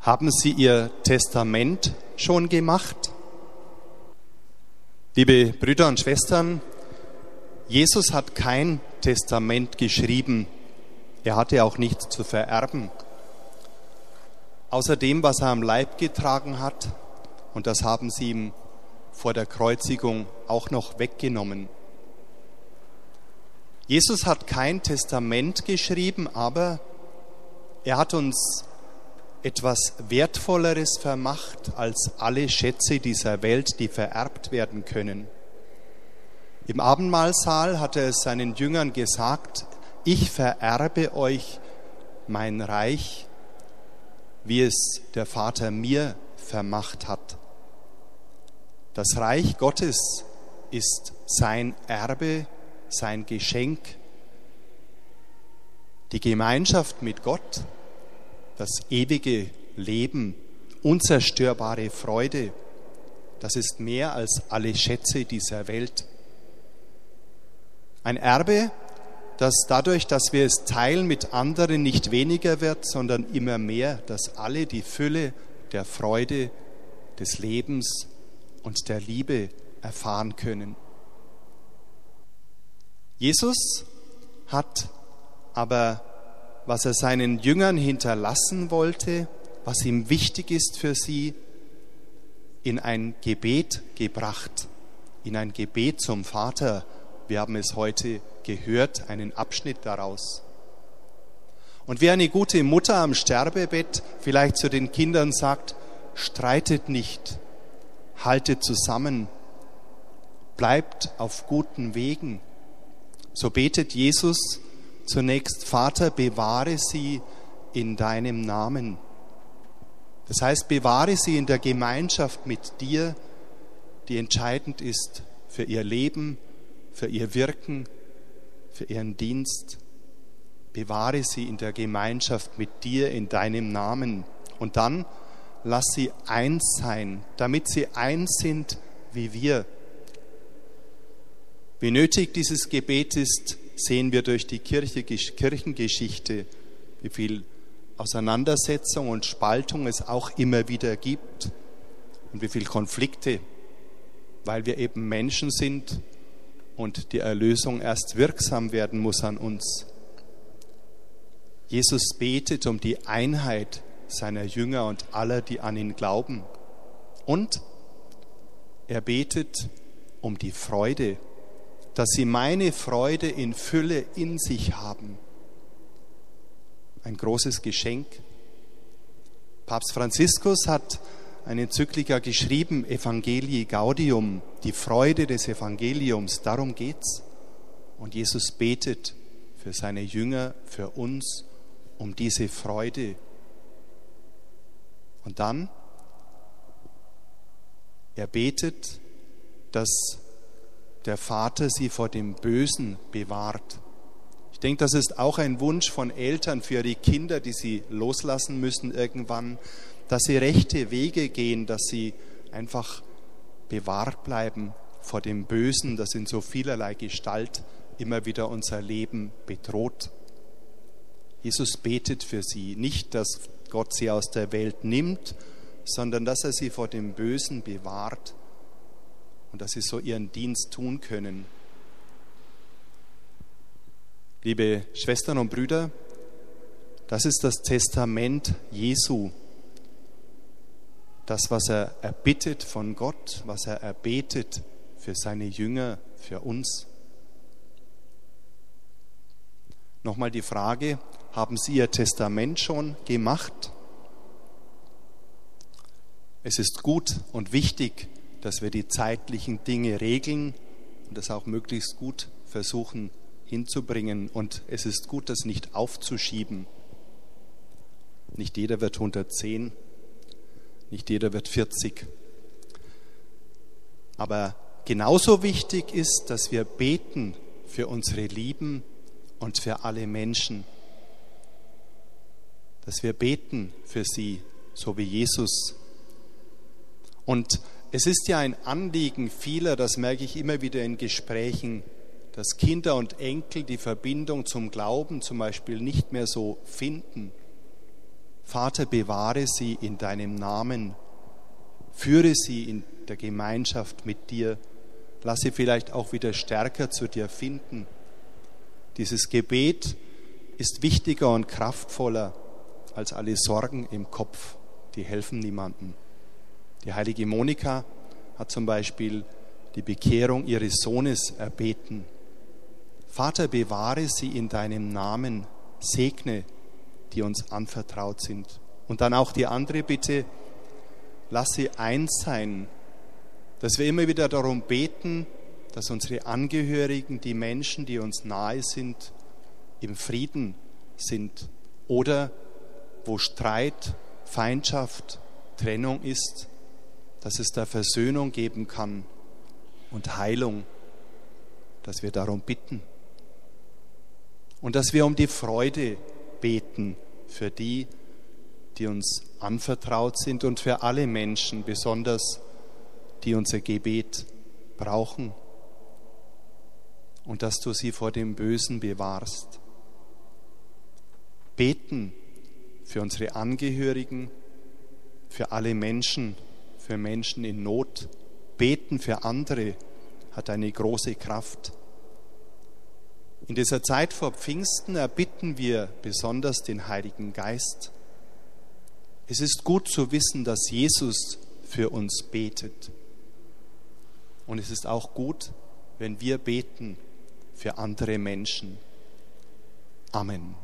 Haben Sie Ihr Testament schon gemacht? Liebe Brüder und Schwestern, Jesus hat kein Testament geschrieben. Er hatte auch nichts zu vererben. Außer dem, was er am Leib getragen hat, und das haben sie ihm vor der Kreuzigung auch noch weggenommen. Jesus hat kein Testament geschrieben, aber er hat uns etwas Wertvolleres vermacht als alle Schätze dieser Welt, die vererbt werden können. Im Abendmahlsaal hat er es seinen Jüngern gesagt: Ich vererbe euch mein Reich, wie es der Vater mir vermacht hat. Das Reich Gottes ist sein Erbe, sein Geschenk. Die Gemeinschaft mit Gott, das ewige Leben, unzerstörbare Freude, das ist mehr als alle Schätze dieser Welt. Ein Erbe, das dadurch, dass wir es teilen mit anderen, nicht weniger wird, sondern immer mehr, dass alle die Fülle der Freude, des Lebens und der Liebe erfahren können. Jesus hat aber, was er seinen Jüngern hinterlassen wollte, was ihm wichtig ist für sie, in ein Gebet gebracht, in ein Gebet zum Vater. Wir haben es heute gehört, einen Abschnitt daraus. Und wie eine gute Mutter am Sterbebett vielleicht zu den Kindern sagt: Streitet nicht, haltet zusammen, bleibt auf guten Wegen. So betet Jesus zunächst: Vater, bewahre sie in deinem Namen. Das heißt, bewahre sie in der Gemeinschaft mit dir, die entscheidend ist für ihr Leben, für ihr Wirken, für ihren Dienst. Bewahre sie in der Gemeinschaft mit dir in deinem Namen. Und dann lass sie eins sein, damit sie eins sind wie wir. Wie nötig dieses Gebet ist, sehen wir durch die Kirchengeschichte, wie viel Auseinandersetzung und Spaltung es auch immer wieder gibt und wie viel Konflikte, weil wir eben Menschen sind und die Erlösung erst wirksam werden muss an uns. Jesus betet um die Einheit seiner Jünger und aller, die an ihn glauben. Und er betet um die Freude, dass sie meine Freude in Fülle in sich haben. Ein großes Geschenk. Papst Franziskus hat eine Enzyklika geschrieben, Evangelii Gaudium, die Freude des Evangeliums, darum geht's. Und Jesus betet für seine Jünger, für uns, um diese Freude. Und dann, er betet, dass der Vater sie vor dem Bösen bewahrt. Ich denke, das ist auch ein Wunsch von Eltern für ihre Kinder, die sie loslassen müssen irgendwann, dass sie rechte Wege gehen, dass sie einfach bewahrt bleiben vor dem Bösen, das in so vielerlei Gestalt immer wieder unser Leben bedroht. Jesus betet für sie, nicht, dass Gott sie aus der Welt nimmt, sondern dass er sie vor dem Bösen bewahrt und dass sie so ihren Dienst tun können. Liebe Schwestern und Brüder, das ist das Testament Jesu. Das, was er erbittet von Gott, was er erbetet für seine Jünger, für uns. Nochmal die Frage: Haben Sie Ihr Testament schon gemacht? Es ist gut und wichtig, dass wir die zeitlichen Dinge regeln und das auch möglichst gut versuchen hinzubringen. Und es ist gut, das nicht aufzuschieben. Nicht jeder wird 110, nicht jeder wird 40. Aber genauso wichtig ist, dass wir beten für unsere Lieben und für alle Menschen. Dass wir beten für sie, so wie Jesus. Und es ist ja ein Anliegen vieler, das merke ich immer wieder in Gesprächen, dass Kinder und Enkel die Verbindung zum Glauben zum Beispiel nicht mehr so finden. Vater, bewahre sie in deinem Namen, führe sie in der Gemeinschaft mit dir, lass sie vielleicht auch wieder stärker zu dir finden. Dieses Gebet ist wichtiger und kraftvoller als alle Sorgen im Kopf, die helfen niemandem. Die heilige Monika hat zum Beispiel die Bekehrung ihres Sohnes erbeten. Vater, bewahre sie in deinem Namen, segne, die uns anvertraut sind. Und dann auch die andere Bitte, lass sie eins sein, dass wir immer wieder darum beten, dass unsere Angehörigen, die Menschen, die uns nahe sind, im Frieden sind. Oder wo Streit, Feindschaft, Trennung ist, dass es da Versöhnung geben kann und Heilung, dass wir darum bitten. Und dass wir um die Freude beten für die, die uns anvertraut sind und für alle Menschen, besonders die unser Gebet brauchen. Und dass du sie vor dem Bösen bewahrst. Beten für unsere Angehörigen, für alle Menschen, für Menschen in Not. Beten für andere hat eine große Kraft. In dieser Zeit vor Pfingsten erbitten wir besonders den Heiligen Geist. Es ist gut zu wissen, dass Jesus für uns betet. Und es ist auch gut, wenn wir beten für andere Menschen. Amen.